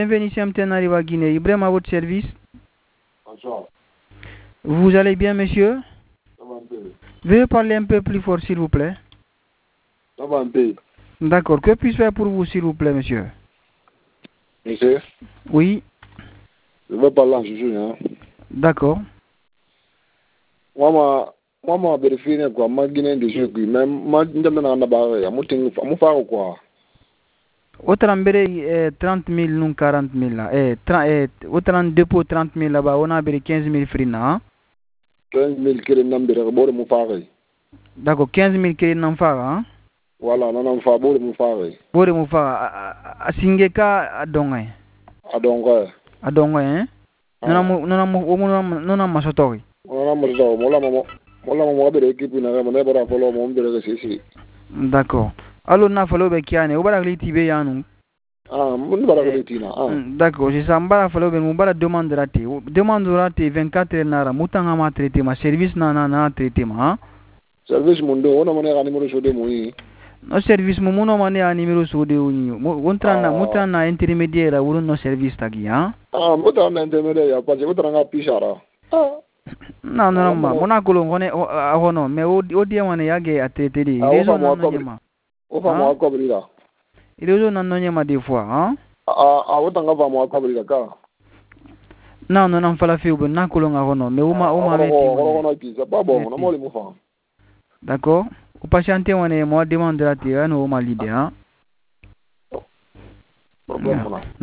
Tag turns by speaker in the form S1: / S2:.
S1: Bienvenue chez MTN Arriva Guinée. Ibrahim à votre service.
S2: Bonsoir.
S1: Vous allez bien, monsieur?
S2: Ça va un peu.
S1: Veuillez parler un peu plus fort, s'il vous plaît.
S2: Ça va un peu.
S1: D'accord. Que puis-je faire pour vous, s'il vous plaît, monsieur?
S2: Monsieur,
S1: Oui.
S2: je veux parler en Chouchou, hein.
S1: D'accord.
S2: Moi, ma vérifié quoi, ma Guinée de jeu, mais ma ndamna na ba ya muting mu fa quoi.
S1: Autant 30 000 non 40 000 là. Autant dépôt 30 000 là-bas, on a 15 000 frina.
S2: 15 000 kere nambere bore mu fa.
S1: D'accord, 15 000 kere nan fa.
S2: Voilà, non fa bore mu fa.
S1: Bore mu fa. Asingeka adongai.
S2: Adongai,
S1: hein? Non masotori.
S2: Mola bere équipe na ma bara folo mo bere sisi.
S1: D'accord. Alors na falo be kiane, o bara litibe yanu.
S2: Mun bara litina.
S1: D'accord, c'est ça mbara falo be mu bara demande raté. Demande raté 24 heures nara mutanga ma traité ma service na traité ma.
S2: Service mundo ona mane ga numéro sode moyi.
S1: No service mu muno mane a numéro sode oni. Mutrana intermédiaire wuro no service tagi ha.
S2: Mutrana intermédiaire parce que mutranga pisara.
S1: Non, mona kolo ngone ahono me o dia wane yage atete di. Rezo na nyema.
S2: O fa mo akobrira.
S1: Rezo na nyema des fois, hein?
S2: Wotanga fa mo akobrira ka.
S1: Non, fala fi ubo na kolo ngahono me uma meti. D'accord? O patiente wane mo demande la tira no ma lide, hein?